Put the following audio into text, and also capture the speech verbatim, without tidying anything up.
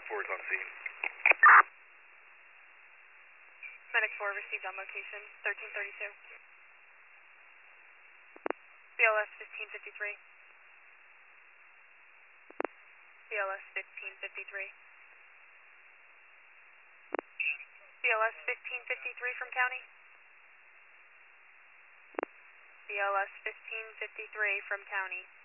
four is on scene. Medic four received on location, thirteen thirty-two. B L S fifteen fifty-three. B L S fifteen fifty-three. B L S fifteen fifty-three from county. B L S fifteen fifty-three from county.